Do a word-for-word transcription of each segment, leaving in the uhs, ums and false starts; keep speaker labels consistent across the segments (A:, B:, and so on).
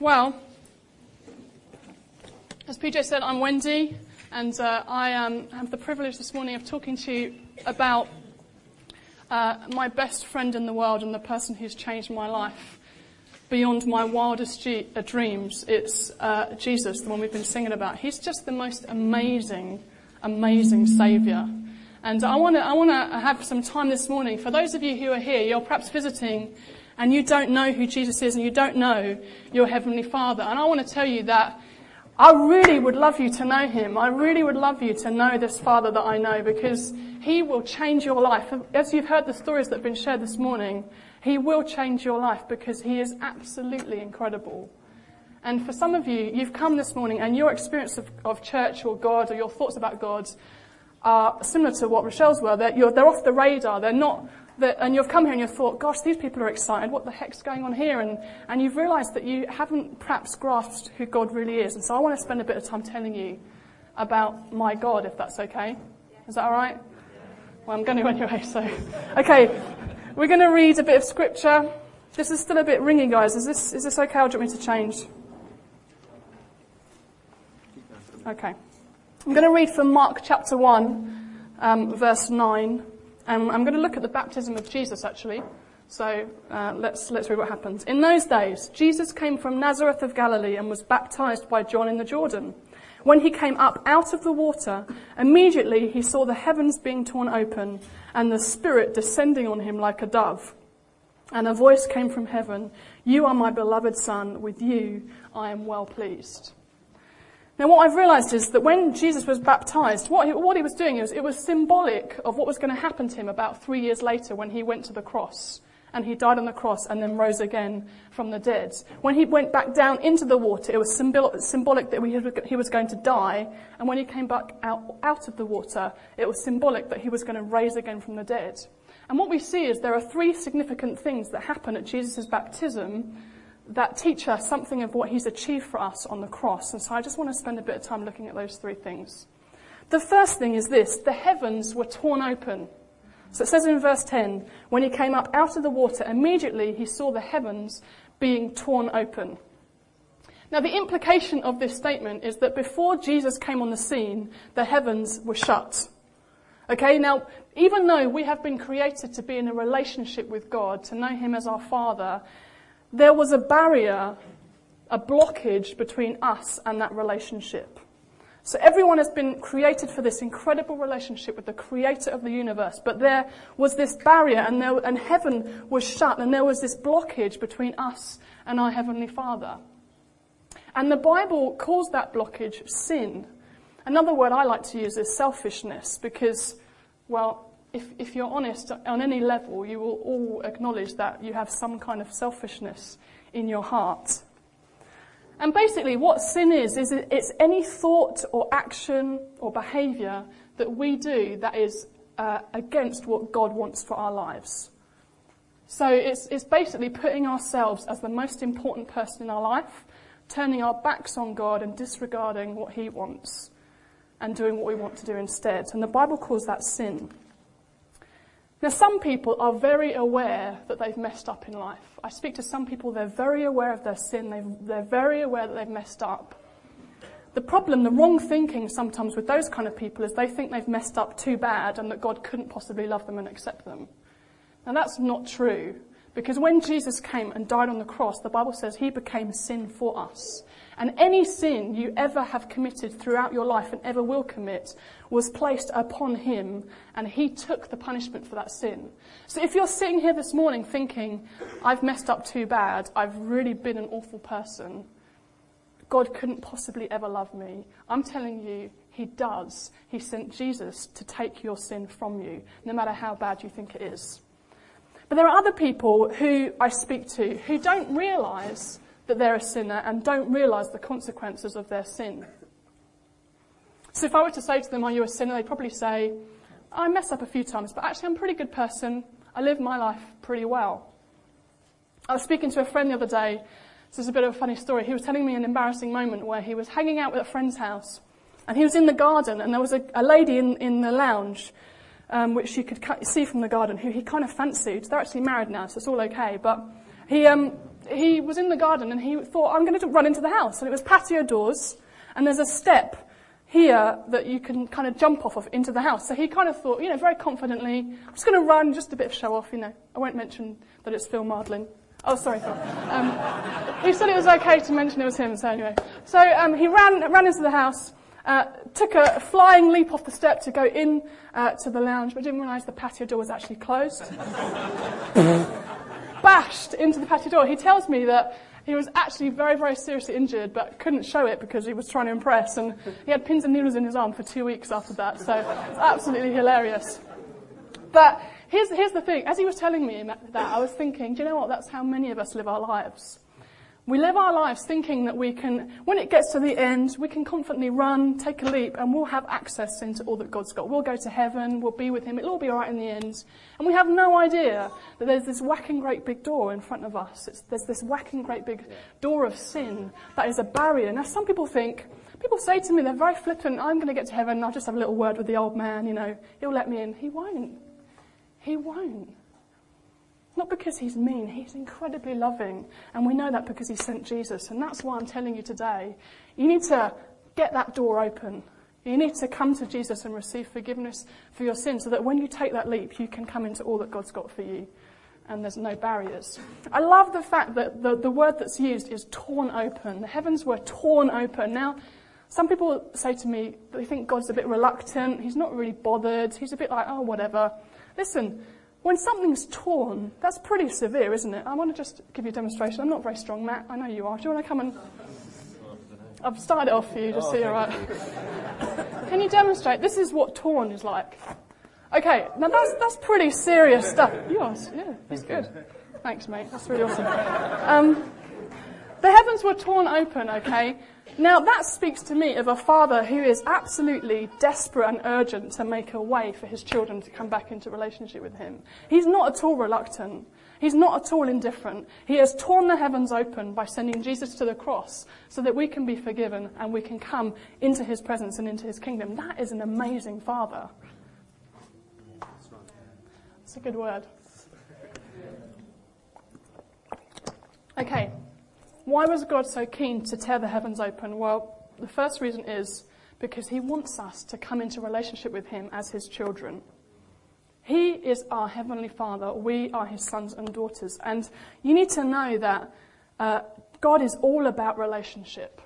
A: Well, as P J said, I'm Wendy, and uh, I um, have the privilege this morning of talking to you about uh, my best friend in the world and the person who's changed my life beyond my wildest ge- uh, dreams. It's uh, Jesus, the one we've been singing about. He's just the most amazing, amazing Saviour. And I want to I want to have some time this morning. For those of you who are here, you're perhaps visiting and you don't know who Jesus is and you don't know your Heavenly Father. And I want to tell you that I really would love you to know Him. I really would love you to know this Father that I know, because He will change your life. As you've heard the stories that have been shared this morning, He will change your life because He is absolutely incredible. And for some of you, you've come this morning and your experience of, of church or God or your thoughts about God are similar to what Rochelle's were. They're, you're, they're off the radar. They're not... That, and you've come here and you've thought, gosh, these people are excited. What the heck's going on here? And, and you've realised that you haven't perhaps grasped who God really is. And so I want to spend a bit of time telling you about my God, if that's okay. Is that all right? Well, I'm going to anyway, so. Okay, we're going to read a bit of scripture. This is still a bit ringy, guys. Is this, is this okay, or do you want me to change? Okay. I'm going to read from Mark chapter one, um, verse nine. And I'm going to look at the baptism of Jesus, actually. So uh, let's let's read what happens. In those days, Jesus came from Nazareth of Galilee and was baptized by John in the Jordan. When he came up out of the water, immediately he saw the heavens being torn open and the Spirit descending on him like a dove. And a voice came from heaven, "You are my beloved Son, with you I am well pleased." Now, what I've realised is that when Jesus was baptised, what he, what he was doing is it was symbolic of what was going to happen to him about three years later when he went to the cross. And he died on the cross and then rose again from the dead. When he went back down into the water, it was symbol, symbolic that he was going to die. And when he came back out, out of the water, it was symbolic that he was going to rise again from the dead. And what we see is there are three significant things that happen at Jesus' baptism that teach us something of what he's achieved for us on the cross. And so I just want to spend a bit of time looking at those three things. The first thing is this: the heavens were torn open. So it says in verse ten, when he came up out of the water, immediately he saw the heavens being torn open. Now, the implication of this statement is that before Jesus came on the scene, the heavens were shut. Okay, now, even though we have been created to be in a relationship with God, to know him as our Father, there was a barrier, a blockage between us and that relationship. So everyone has been created for this incredible relationship with the creator of the universe, but there was this barrier, and, there, and heaven was shut, and there was this blockage between us and our Heavenly Father. And the Bible calls that blockage sin. Another word I like to use is selfishness, because, well, If, if you're honest, on any level, you will all acknowledge that you have some kind of selfishness in your heart. And basically what sin is, is it's any thought or action or behaviour that we do that is uh, against what God wants for our lives. So it's, it's basically putting ourselves as the most important person in our life, turning our backs on God and disregarding what he wants and doing what we want to do instead. And the Bible calls that sin. Now, some people are very aware that they've messed up in life. I speak to some people, they're very aware of their sin, they've, they're very aware that they've messed up. The problem, the wrong thinking sometimes with those kind of people is they think they've messed up too bad and that God couldn't possibly love them and accept them. Now, that's not true, because when Jesus came and died on the cross, the Bible says he became sin for us. And any sin you ever have committed throughout your life and ever will commit was placed upon him, and he took the punishment for that sin. So if you're sitting here this morning thinking, I've messed up too bad, I've really been an awful person, God couldn't possibly ever love me, I'm telling you, he does. He sent Jesus to take your sin from you, no matter how bad you think it is. But there are other people who I speak to who don't realise that they're a sinner and don't realise the consequences of their sin. So if I were to say to them, are you a sinner? They'd probably say, I mess up a few times, but actually I'm a pretty good person. I live my life pretty well. I was speaking to a friend the other day. This is a bit of a funny story. He was telling me an embarrassing moment where he was hanging out with a friend's house, and he was in the garden, and there was a, a lady in, in the lounge, um, which you could see from the garden, who he kind of fancied. They're actually married now, so it's all okay. But he um, he was in the garden and he thought, I'm going to run into the house. And it was patio doors, and there's a step here that you can kind of jump off of into the house. So he kind of thought, you know, very confidently, I'm just going to run, just a bit of show off, you know. I won't mention that it's Phil Mardlin. Oh, sorry, Phil. Um, he said it was okay to mention it was him, so anyway. So um, he ran ran into the house, uh, took a flying leap off the step to go in uh, to the lounge, but didn't realise the patio door was actually closed. Bashed into the patio door. He tells me that he was actually very, very seriously injured, but couldn't show it because he was trying to impress, and he had pins and needles in his arm for two weeks after that, so it's absolutely hilarious. But here's, here's the thing. As he was telling me that, I was thinking, do you know what? That's how many of us live our lives. We live our lives thinking that we can, when it gets to the end, we can confidently run, take a leap, and we'll have access into all that God's got. We'll go to heaven, we'll be with him, it'll all be all right in the end. And we have no idea that there's this whacking great big door in front of us. It's, there's this whacking great big door of sin that is a barrier. Now, some people think, people say to me, they're very flippant, I'm going to get to heaven, I'll just have a little word with the old man, you know, he'll let me in. He won't. He won't. Not because he's mean, he's incredibly loving. And we know that because he sent Jesus. And that's why I'm telling you today, you need to get that door open. You need to come to Jesus and receive forgiveness for your sins so that when you take that leap, you can come into all that God's got for you. And there's no barriers. I love the fact that the, the word that's used is torn open. The heavens were torn open. Now, some people say to me, they think God's a bit reluctant. He's not really bothered. He's a bit like, oh, whatever. Listen, when something's torn, that's pretty severe, isn't it? I want to just give you a demonstration. I'm not very strong, Matt. I know you are. Do you want to come and... I've started it off for you, just oh, so you're right. You. Can you demonstrate? This is what torn is like. Okay, now that's that's pretty serious stuff. Yours, yeah, that's good. Thanks, mate. That's really awesome. Um, the heavens were torn open, okay? Now that speaks to me of a father who is absolutely desperate and urgent to make a way for his children to come back into relationship with him. He's not at all reluctant. He's not at all indifferent. He has torn the heavens open by sending Jesus to the cross so that we can be forgiven and we can come into his presence and into his kingdom. That is an amazing father. That's a good word. Okay. Why was God so keen to tear the heavens open? Well, the first reason is because he wants us to come into relationship with him as his children. He is our heavenly Father. We are his sons and daughters. And you need to know that uh, God is all about relationship.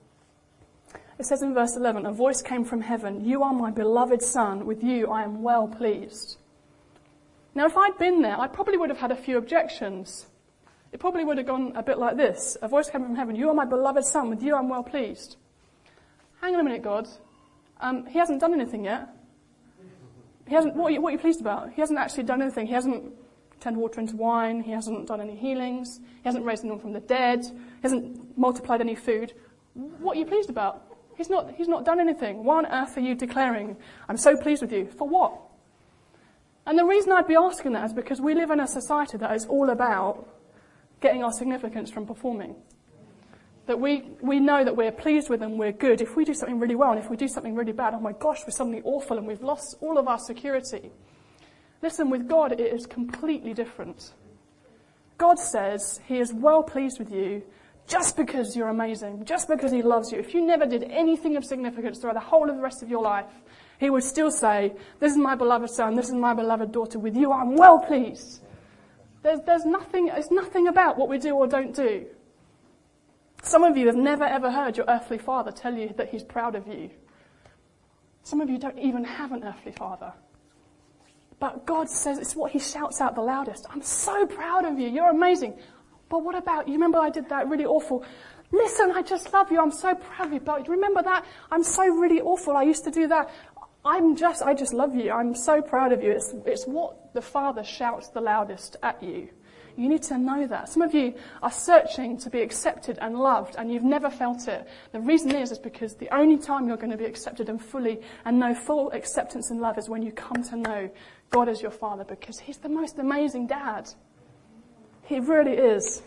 A: It says in verse eleven, a voice came from heaven, you are my beloved son, with you I am well pleased. Now, if I'd been there, I probably would have had a few objections. It probably would have gone a bit like this. A voice came from heaven, you are my beloved son, with you I'm well pleased. Hang on a minute, God. Um, he hasn't done anything yet. He hasn't, what are, you, what are you pleased about? He hasn't actually done anything. He hasn't turned water into wine. He hasn't done any healings. He hasn't raised anyone from the dead. He hasn't multiplied any food. What are you pleased about? He's not, he's not done anything. Why on earth are you declaring, I'm so pleased with you? For what? And the reason I'd be asking that is because we live in a society that is all about getting our significance from performing. That we, we know that we're pleased with and we're good. If we do something really well and if we do something really bad, oh my gosh, we're suddenly awful and we've lost all of our security. Listen, with God it is completely different. God says he is well pleased with you just because you're amazing, just because he loves you. If you never did anything of significance throughout the whole of the rest of your life, he would still say, this is my beloved son, this is my beloved daughter, with you I'm well pleased. There's, there's nothing, it's nothing about what we do or don't do. Some of you have never ever heard your earthly father tell you that he's proud of you. Some of you don't even have an earthly father. But God says, it's what he shouts out the loudest. I'm so proud of you. You're amazing. But what about, you remember I did that really awful? Listen, I just love you. I'm so proud of you. But remember that? I'm so really awful. I used to do that. I'm just, I just love you. I'm so proud of you. It's, it's what the Father shouts the loudest at you. You need to know that. Some of you are searching to be accepted and loved, and you've never felt it. The reason is, is because the only time you're going to be accepted and fully and know full acceptance and love is when you come to know God as your Father, because he's the most amazing dad. He really is.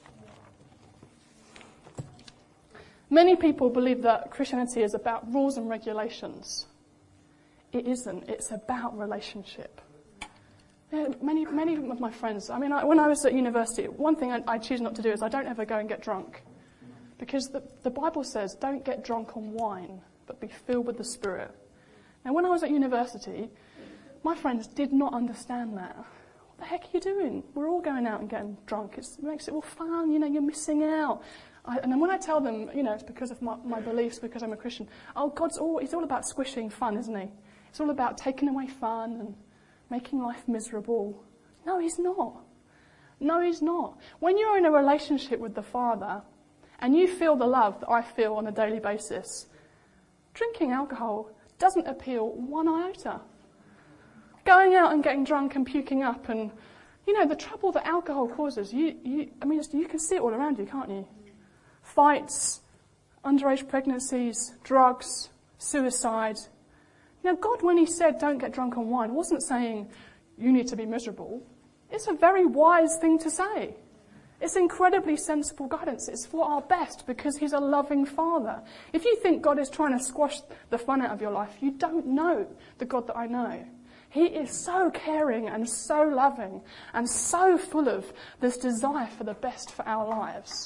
A: Many people believe that Christianity is about rules and regulations. It isn't. It's about relationship. Yeah, many, many of my friends, I mean, I, when I was at university, one thing I, I choose not to do is I don't ever go and get drunk. Because the, the Bible says, don't get drunk on wine, but be filled with the Spirit. Now, when I was at university, my friends did not understand that. What the heck are you doing? We're all going out and getting drunk. It's, it makes it all fun, you know, you're missing out. I, and then when I tell them, you know, it's because of my, my beliefs, because I'm a Christian, oh, God's all, he's all about squishing fun, isn't he? It's all about taking away fun and making life miserable. No, he's not. No, he's not. When you're in a relationship with the Father and you feel the love that I feel on a daily basis, drinking alcohol doesn't appeal one iota. Going out and getting drunk and puking up and, you know, the trouble that alcohol causes, you, you I mean, you can see it all around you, can't you? Fights, underage pregnancies, drugs, suicide. Now, God, when he said don't get drunk on wine, wasn't saying you need to be miserable. It's a very wise thing to say. It's incredibly sensible guidance. It's for our best because he's a loving Father. If you think God is trying to squash the fun out of your life, you don't know the God that I know. He is so caring and so loving and so full of this desire for the best for our lives.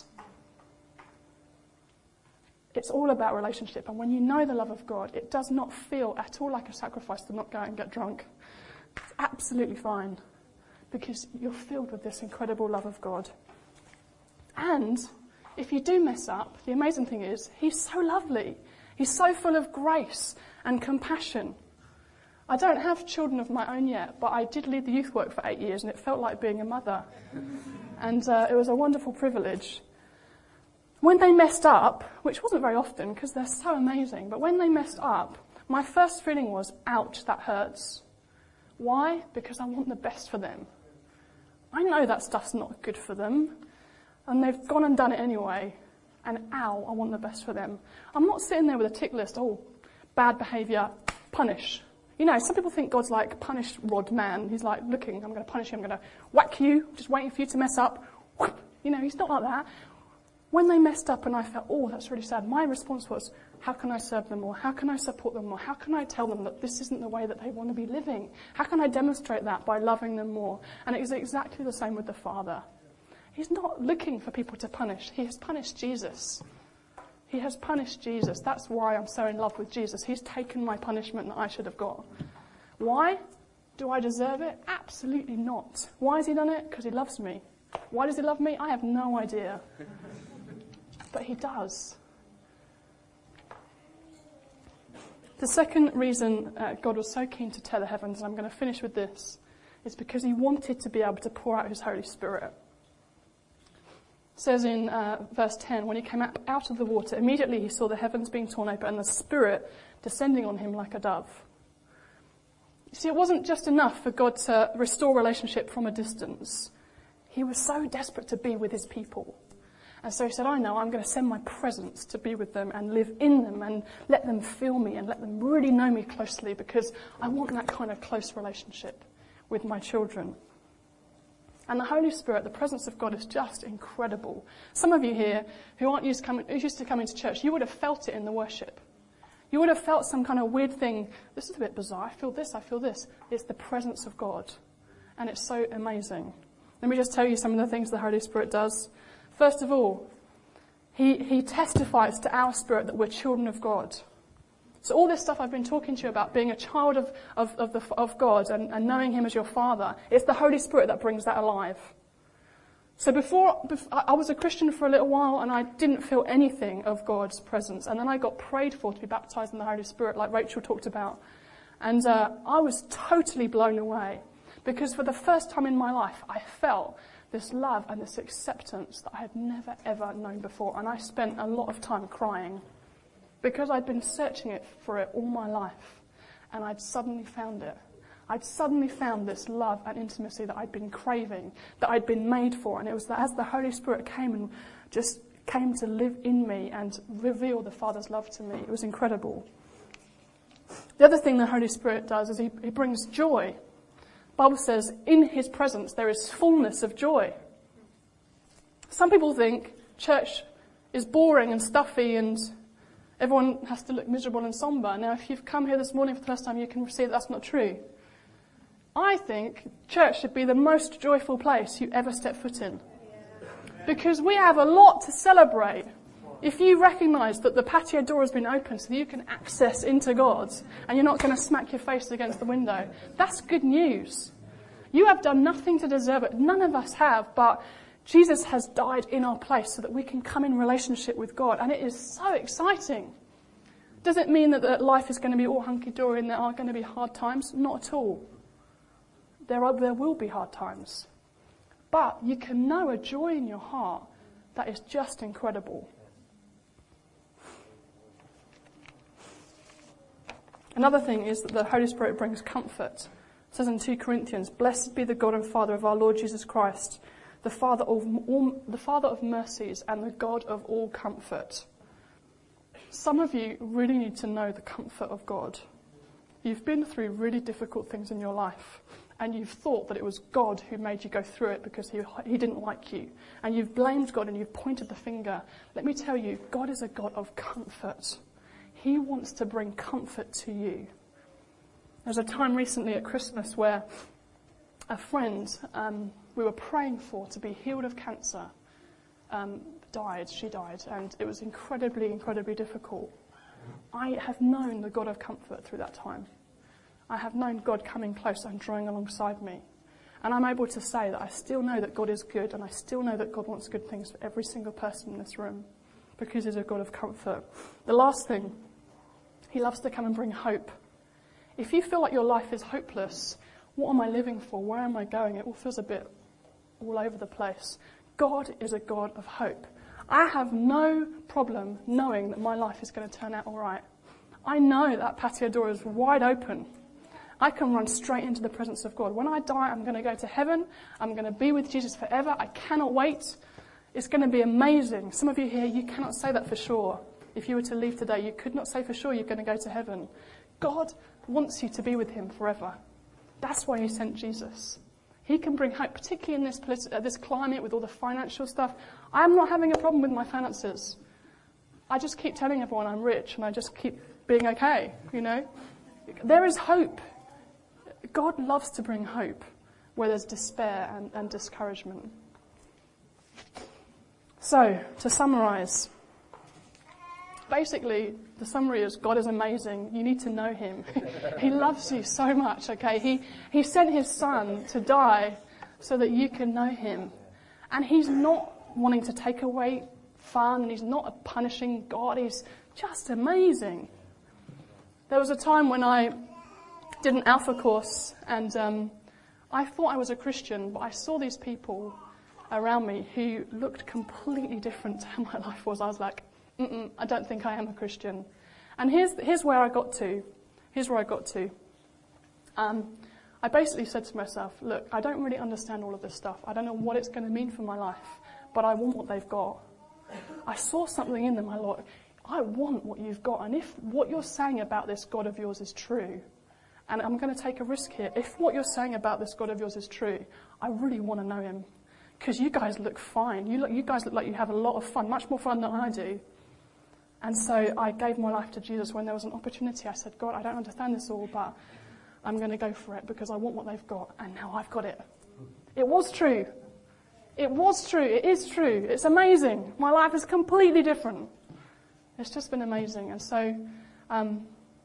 A: It's all about relationship. And when you know the love of God, it does not feel at all like a sacrifice to not go and get drunk. It's absolutely fine because you're filled with this incredible love of God. And if you do mess up, the amazing thing is he's so lovely. He's so full of grace and compassion. I don't have children of my own yet, but I did lead the youth work for eight years and it felt like being a mother. And uh, it was a wonderful privilege. When they messed up, which wasn't very often because they're so amazing, but when they messed up, my first feeling was, ouch, that hurts. Why? Because I want the best for them. I know that stuff's not good for them, and they've gone and done it anyway, and ow, I want the best for them. I'm not sitting there with a tick list, oh, bad behaviour, punish. You know, some people think God's like punish rod man. He's like, looking, I'm going to punish you, I'm going to whack you, just waiting for you to mess up. You know, he's not like that. When they messed up and I felt, oh, that's really sad, my response was, how can I serve them more? How can I support them more? How can I tell them that this isn't the way that they want to be living? How can I demonstrate that by loving them more? And it is exactly the same with the Father. He's not looking for people to punish. He has punished Jesus. He has punished Jesus. That's why I'm so in love with Jesus. He's taken my punishment that I should have got. Why? Do I deserve it? Absolutely not. Why has he done it? Because he loves me. Why does he love me? I have no idea. But he does. The second reason uh, God was so keen to tear the heavens, and I'm going to finish with this, is because he wanted to be able to pour out his Holy Spirit. It says in uh, verse ten, when he came up out of the water, immediately he saw the heavens being torn open and the Spirit descending on him like a dove. You see, it wasn't just enough for God to restore relationship from a distance. He was so desperate to be with his people. And so he said, I know, I'm going to send my presence to be with them and live in them and let them feel me and let them really know me closely because I want that kind of close relationship with my children. And the Holy Spirit, the presence of God is just incredible. Some of you here who aren't used to coming, who's used to coming to church, you would have felt it in the worship. You would have felt some kind of weird thing. This is a bit bizarre. I feel this, I feel this. It's the presence of God. And it's so amazing. Let me just tell you some of the things the Holy Spirit does. First of all, he, he testifies to our spirit that we're children of God. So all this stuff I've been talking to you about, being a child of, of, of, the, of God and, and knowing him as your Father, it's the Holy Spirit that brings that alive. So before, before, I was a Christian for a little while and I didn't feel anything of God's presence. And then I got prayed for to be baptized in the Holy Spirit, like Rachel talked about. And uh, I was totally blown away. Because for the first time in my life, I felt this love and this acceptance that I had never, ever known before. And I spent a lot of time crying because I'd been searching it for it all my life. And I'd suddenly found it. I'd suddenly found this love and intimacy that I'd been craving, that I'd been made for. And it was that as the Holy Spirit came and just came to live in me and reveal the Father's love to me, it was incredible. The other thing the Holy Spirit does is he, he brings joy. The Bible says, in his presence there is fullness of joy. Some people think church is boring and stuffy and everyone has to look miserable and somber. Now, if you've come here this morning for the first time, you can see that that's not true. I think church should be the most joyful place you ever step foot in. Because we have a lot to celebrate. If you recognise that the patio door has been opened so that you can access into God and you're not going to smack your face against the window, that's good news. You have done nothing to deserve it. None of us have, but Jesus has died in our place so that we can come in relationship with God. And it is so exciting. Does it mean that, that life is going to be all hunky-dory and there are going to be hard times? Not at all. There are, there will be hard times. But you can know a joy in your heart that is just incredible. Another thing is that the Holy Spirit brings comfort. It says in two Corinthians, "Blessed be the God and Father of our Lord Jesus Christ, the Father of all, the Father of mercies and the God of all comfort." Some of you really need to know the comfort of God. You've been through really difficult things in your life, and you've thought that it was God who made you go through it because he, he didn't like you. And you've blamed God and you've pointed the finger. Let me tell you, God is a God of comfort. He wants to bring comfort to you. There was a time recently at Christmas where a friend um, we were praying for to be healed of cancer um, died. She died, and it was incredibly, incredibly difficult. I have known the God of comfort through that time. I have known God coming close and drawing alongside me. And I'm able to say that I still know that God is good, and I still know that God wants good things for every single person in this room, because he's a God of comfort. The last thing, he loves to come and bring hope. If you feel like your life is hopeless, what am I living for? Where am I going? It all feels a bit all over the place. God is a God of hope. I have no problem knowing that my life is going to turn out all right. I know that patio door is wide open. I can run straight into the presence of God. When I die, I'm going to go to heaven. I'm going to be with Jesus forever. I cannot wait. It's going to be amazing. Some of you here, you cannot say that for sure. If you were to leave today, you could not say for sure you're going to go to heaven. God wants you to be with him forever. That's why he sent Jesus. He can bring hope, particularly in this politi- uh, this climate with all the financial stuff. I'm not having a problem with my finances. I just keep telling everyone I'm rich, and I just keep being okay, you know. There is hope. God loves to bring hope where there's despair and, and discouragement. So, to summarise, basically, the summary is God is amazing. You need to know him. He loves you so much, okay? He, he sent his son to die so that you can know him. And he's not wanting to take away fun, and he's not a punishing God. He's just amazing. There was a time when I did an Alpha course, and um, I thought I was a Christian, but I saw these people around me who looked completely different to how my life was. I was like, Mm-mm, I don't think I am a Christian. And here's here's where I got to. Here's where I got to. Um, I basically said to myself, look, I don't really understand all of this stuff. I don't know what it's going to mean for my life, but I want what they've got. I saw something in them. I thought, I want what you've got. And if what you're saying about this God of yours is true, and I'm going to take a risk here, if what you're saying about this God of yours is true, I really want to know him. Because you guys look fine. You look, you guys look like you have a lot of fun, much more fun than I do. And so I gave my life to Jesus when there was an opportunity. I said, God, I don't understand this all, but I'm going to go for it because I want what they've got. And now I've got it. It was true. It was true. It is true. It's amazing. My life is completely different. It's just been amazing. And so um,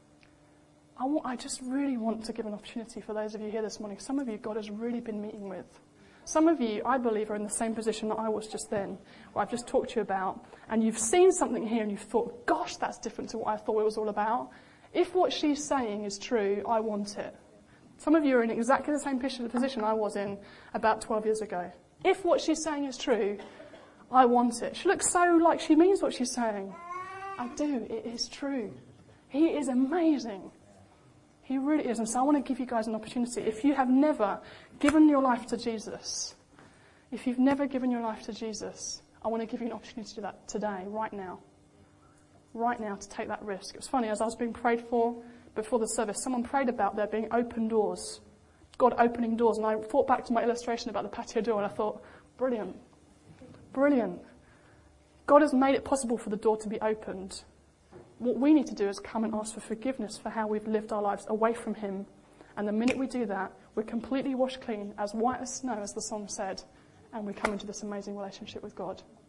A: I, want, I just really want to give an opportunity for those of you here this morning. Some of you God has really been meeting with. Some of you, I believe, are in the same position that I was just then, where I've just talked to you about, and you've seen something here and you've thought, gosh, that's different to what I thought it was all about. If what she's saying is true, I want it. Some of you are in exactly the same position I was in about twelve years ago. If what she's saying is true, I want it. She looks so like she means what she's saying. I do. It is true. He is amazing. He really is. And so I want to give you guys an opportunity. If you have never given your life to Jesus, if you've never given your life to Jesus, I want to give you an opportunity to do that today, right now. Right now, to take that risk. It was funny, as I was being prayed for before the service, someone prayed about there being open doors. God opening doors. And I thought back to my illustration about the patio door, and I thought, brilliant. Brilliant. God has made it possible for the door to be opened. What we need to do is come and ask for forgiveness for how we've lived our lives away from him And the minute we do that, we're completely washed clean, as white as snow, as the song said, and we come into this amazing relationship with God.